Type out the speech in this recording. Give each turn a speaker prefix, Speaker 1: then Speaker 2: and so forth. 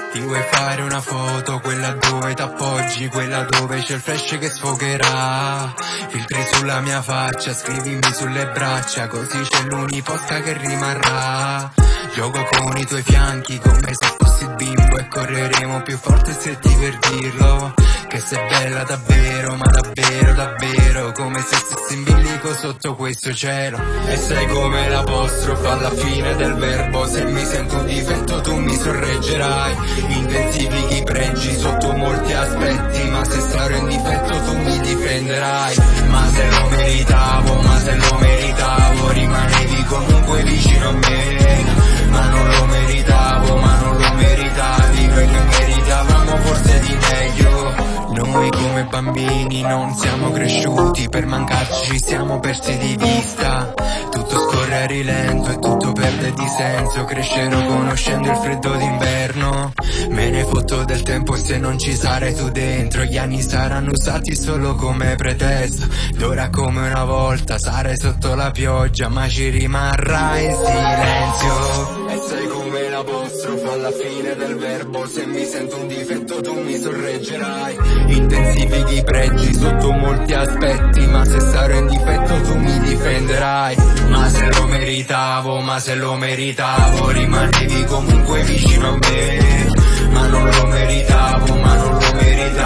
Speaker 1: Ti vuoi fare una foto, quella dove t'appoggi, quella dove c'è il flash che sfogherà. Filtri sulla mia faccia, scrivimi sulle braccia, così c'è l'uniposta che rimarrà. Gioco con i tuoi fianchi come se fossi bimbo e correremo più forte stretti per dirlo. Che sei bella davvero, ma davvero, davvero, come se stessi in bilico sotto questo cielo. E sei come l'apostrofo alla fine del verbo, se mi sento un difetto tu mi sorreggerai. Intensifichi i pregi sotto molti aspetti, ma se starò in difetto tu mi difenderai. Ma se lo meritavo, ma se lo meritavo, rimanevi comunque vicino a me. Ma non lo meritavo, ma non lo meritavi, noi che meritavamo forse di meglio. Noi come bambini non siamo cresciuti, per mancarci ci siamo persi di vista. Tutto scorre a rilento e tutto perde di senso, crescerò conoscendo il freddo d'inverno. Me ne fotto del tempo se non ci sarai tu dentro, gli anni saranno usati solo come pretesto. D'ora come una volta sarai sotto la pioggia, ma ci rimarrai in silenzio. E sei come l'apostrofo alla fine del verbo, se mi sento un difetto tu mi sorreggerai. Intensifichi i pregi sotto molti aspetti, ma se sarò in difetto tu mi difenderai. Ma se lo meritavo, ma se lo meritavo, rimanevi comunque vicino a me. Ma non lo meritavo, ma non lo meritavo,